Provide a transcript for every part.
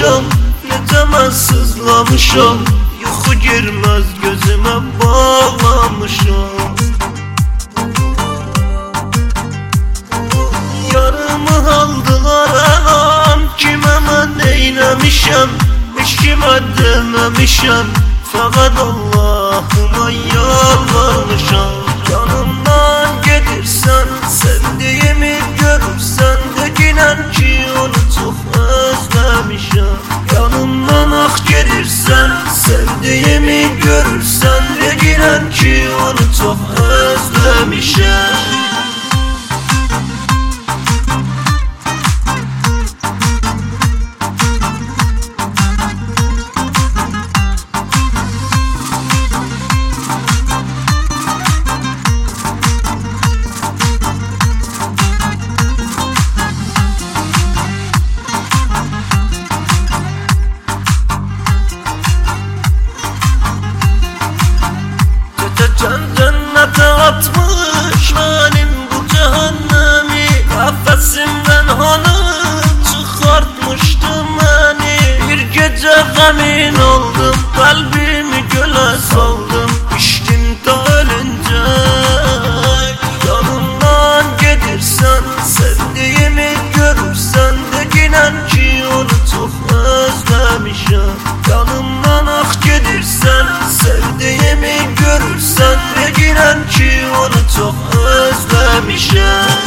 sızlamışam, necə mən sızlamışam. Yuxu girməz gözümə bağlamışam. Yarımı aldılar ağam, kimə mən eyləmişəm, heç kimə deməmişəm. Fəqət Allahıma yalvarmışam. Yanımdan gedirsən, sevdiyimi görürsən, deyinən ki onu çox özləmişəm. Yanımdan ax gedirsən, sevdiyimi görürsən, deyinən ki onu çox özləmişəm. Cennete atmış benim bu cehennemi, kafesimden hanım çıkartmıştı beni. Bir gece emin oldum, kalbimi göle saldım, içtim ta ölünce. Yanımdan gedirsen, sevdiğimi görürsen, deyinən ki onu çok özlemişim. Yanımdan ah gedirsen, sevdiğimi görürsen, deyinən ki onu çok özlemişim.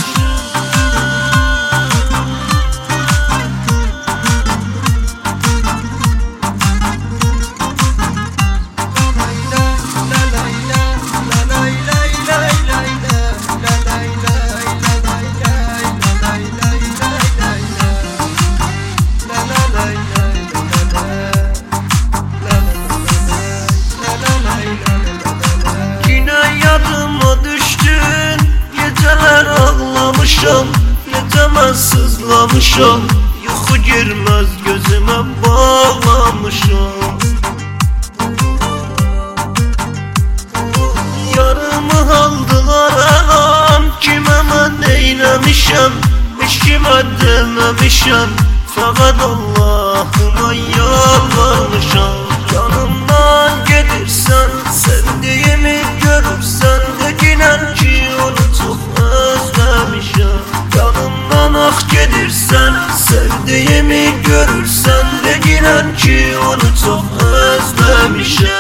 Yadıma düştün, geceler ağlamışam, necə mən sızlamışam. Yuxu girməz gözümə bağlamışam. Yarımı aldılar ağam, kimə mən eyləmişəm, heç kimə deməmişəm. Fəqət Allahıma yalvarmışam. Yanımdan gedirsən, sevdiyimi görürsən, deyinən ki onu çox özləmişəm. Yanımdan ah gedirsən, sevdiyimi görürsən, deyinən ki onu çox özləmişəm.